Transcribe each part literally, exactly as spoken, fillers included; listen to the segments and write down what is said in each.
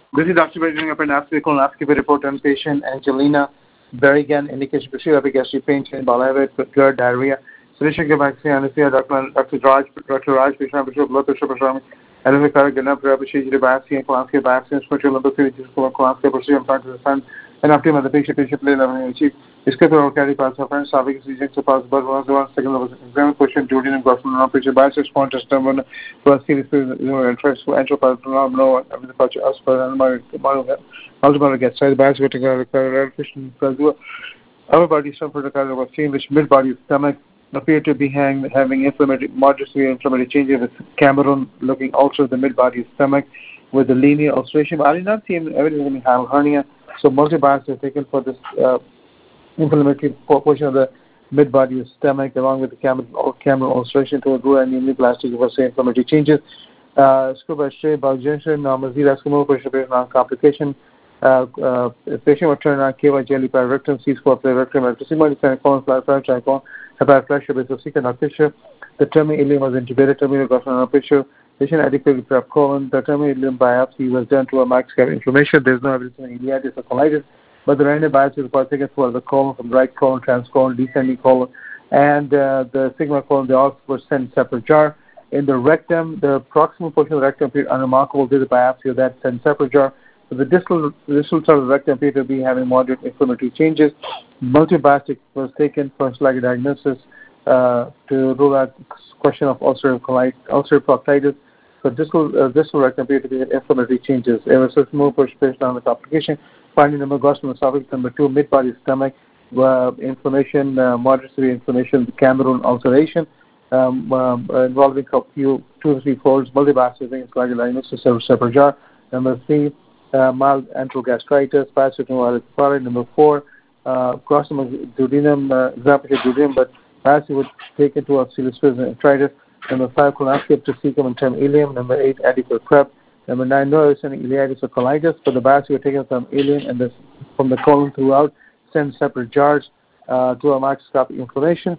This is Doctor Benjamin Apernasky colonoscopy report on patient Angelina Berrigan, indication for severe gastric pain, chain balavet, GERD, diarrhea. Solution के vaccine anesthesia Doctor Doctor Raj Doctor Raj patient bishop blood pressure pressure and the ganap biopsy biopsy colonoscopy biopsy spiritual level series colonoscopy procedure in front of the sun and after the patient patient play level achieve इसके तो carry parts of friends sabiq season से pass but one one second level exam question duty and government non patient bias response system one plus series you know interest to enter part no every part us for and multiple get side bias getting a question because our body suffered a kind of vaccine which mid body stomach appear to be hang, having inflammatory, moderately inflammatory changes with Cameroon looking also the mid-body stomach with the linear ulceration. I did not see any evidence of any hernia, so multi-biopsy is taken for this uh, inflammatory portion of the mid-body stomach along with the Cameroon, Cameroon ulceration to do any neoplastic for say inflammatory changes. Scuba Shay, Baljantion, Mazira, Sumo, complication. Uh, uh, patient will turn on K Y jelly rectum, C square rectum, rectum, colon, flat, trichon, hepatic pressure, basal secret, not picture. The terminal ileum was intubated, terminal got on picture. Patient adequately prepped colon. The terminal ileum biopsy was done to a microscopic inflammation. There's no evidence of iliatis or colitis, but the random biopsy was taken for the colon from right colon, transcolon, descending colon, and uh, the sigma colon. They all were sent in separate jar. In the rectum, the proximal portion of the rectum appeared unremarkable. Did the biopsy of that sent in separate jar. So the distal, distal side of the rectum appeared to be having moderate inflammatory changes. Multibiopsy was taken for select diagnosis uh, to rule out the question of ulcerative colitis, ulcerative proctitis. So distal, uh, distal rectum appeared to be having inflammatory changes. There was a more participation on the complication. Finding number gastroesophagus. Number two, mid-body stomach uh, inflammation, uh, moderate severe inflammation, Cameroon ulceration um, um, involving a few two or three folds. Multibiopsy being select diagnosis of separate jar. Number three. Uh, mild enterogastritis, paracetamol, number four, uh, carcinoma duodenum, uh, example duodenum, but biopsy would take into a enteritis. Number five, colonoscopy to cecum and term ileum. Number eight, adequate prep. Number nine, no evidence of iliatis or colitis, but the biopsy was taken from ileum and the, from the colon throughout, sent separate jars uh, to a microscopic inflammation.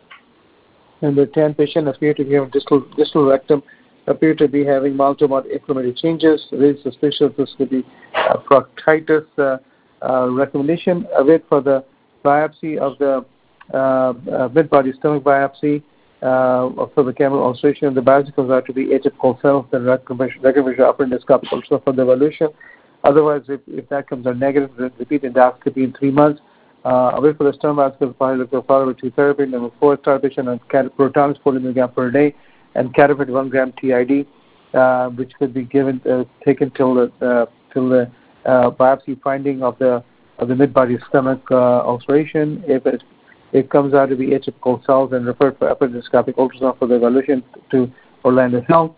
Number ten, patient appeared to be having distal, distal rectum. Appear to be having mild to moderate inflammatory changes. Raised suspicion this could be uh, proctitis. Uh, uh, recommendation: await for the biopsy of the uh, uh, mid-body stomach biopsy uh, for the Cameroon ulceration. The biopsy comes out to be atypical cells. Then recommendation upper endoscopic ultrasound for the evaluation. Otherwise, if, if that comes out negative, then repeat endoscopy in three months. Uh, await for the stomach biopsy followed with two therapy. Number four, start patient on proton forty milligrams per day. And catapult one gram T I D, uh, which could be given uh, taken till the uh, till the uh, biopsy finding of the of the mid-body stomach uh, ulceration. If it it comes out to be atypical cells, and referred for endoscopic ultrasound for the evaluation to Orlando Health.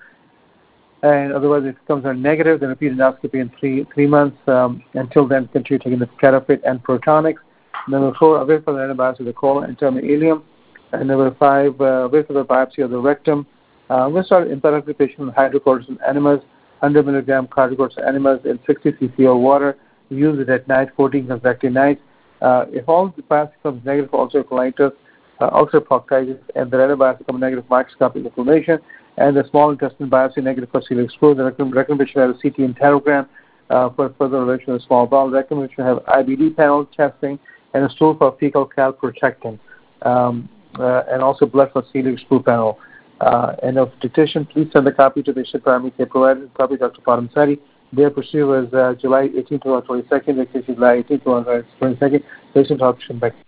And otherwise, if it comes out negative, then repeat endoscopy in three three months. Um, until then, continue taking the catapult and protonics. Number four, wait for the antibiotics of the colon and terminal ileum. And number five, uh, wait for the biopsy of the rectum. Uh, I'm going to start empirically patient with hydrocortisone enemas, one hundred milligram hydrocortisone enemas in sixty cc of water. Use it at night, fourteen consecutive nights. Uh, if all the biopsy comes negative for ulcerative colitis, uh, ulcerative proctitis, and the renal biopsy comes negative for microscopic inflammation, and the small intestine biopsy negative for celiac screw, the recommendation have a C T enterogram uh, for further relation of the small bowel. The recommendation have I B D panel testing and a stool for fecal cal protectin, um, uh, and also blood for celiac screw panel. Uh, and of petition, please send a copy to the patient primary care provider, copy Doctor Paramsari. Their procedure was uh, July eighteenth to twenty-second, the case is July eighteenth to twenty-second. Patient option back.